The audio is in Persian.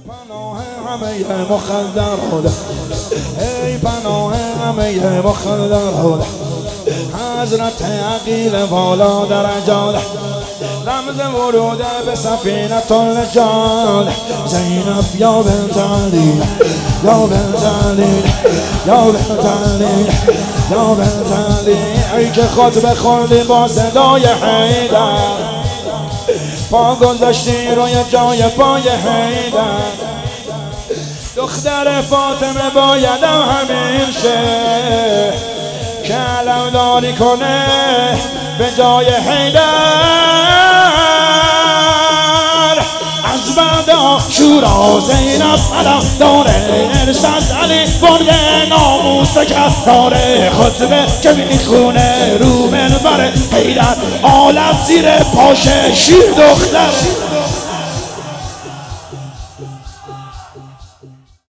پناه همه مخدرات، ای پناه همه مخدرات، حضرت عقیل والا درجات، رمز ورود به سفینة النجات. زینب یا بنت علی، یا بنت علی، یا بنت علی، یا بنت علی، ای که خطبه خوندی با صدای حیدر، پا گذاشتی روی جای پای حیدر. دختر فاطمه باید همین شه که علمداری کنه به جای حیدر. از بعد شورا زینب علم داره، ارشد علی بنگ ناموس کفتاره، خطبه که میخونه رو منبر حیدر، عالم زیر پاشه شیر دختر.